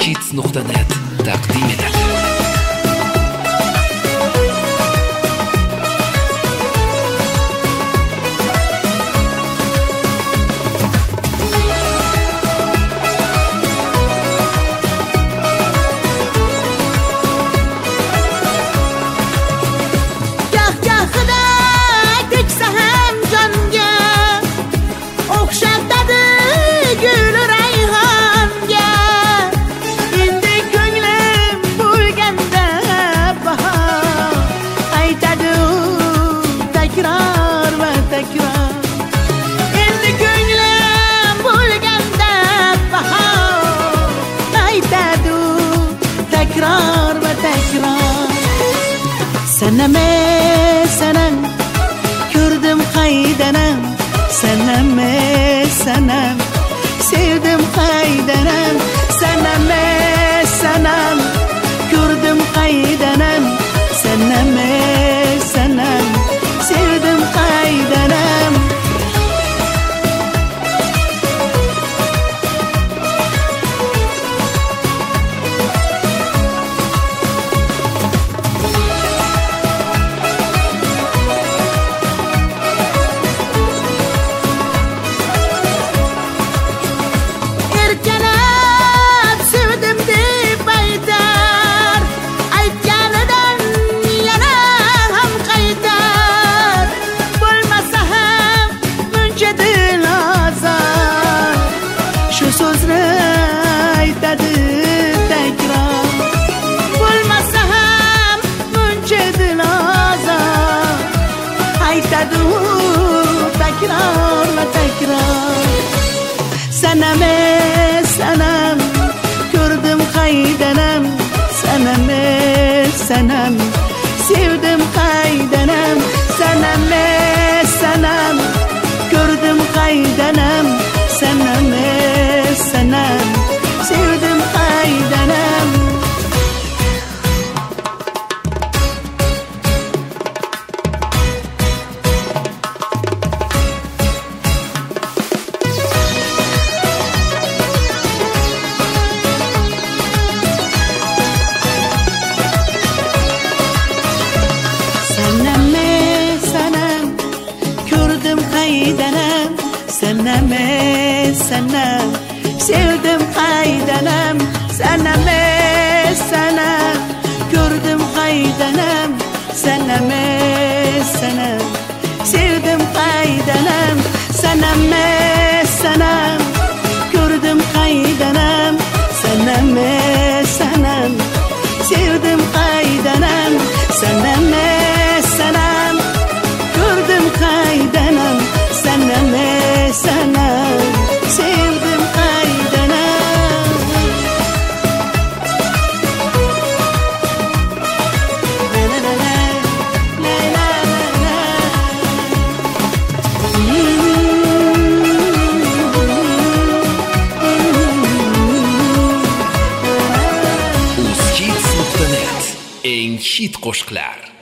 Hits.net taqdim etadi. Sanam ko'rdim qaydanam, sanam sevdim qaydanam, sanam ko'rdim qaydanam, sanam sevdim qaydanam. Sanam ko'rdim qaydanam, sanam sevdim qaydanam, sanam ko'rdim qaydanam, sanam sevdim qaydanam. Sanam sevdim qaydanam, sanam ko'rdim qaydanam, sanam sevdim qaydanam, sanam ko'rdim qaydanam, sanam sevdim qaydanam, sanam ko'rdim qaydanam, sanam sevdim qaydanam. Hits.net eng hit qo'shiqlar.